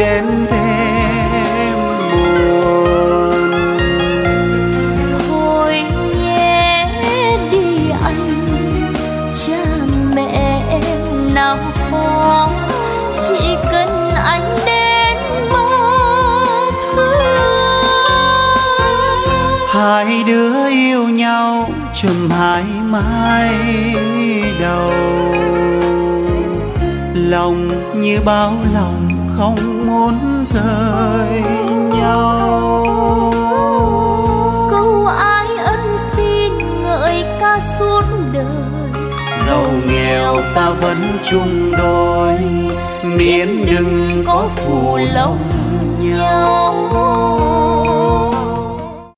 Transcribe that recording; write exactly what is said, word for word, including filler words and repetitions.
đến thêm buồn. Thôi nhé đi anh, cha mẹ em nào khó, chỉ cần anh đến mơ thương. Hai đứa yêu nhau chùm hai mái đầu, lòng như bao lòng không muốn rời nhau. Câu ái ân xin ngợi ca suốt đời, Dẫu nghèo ta vẫn chung đôi, miễn đừng có phụ lòng nhau.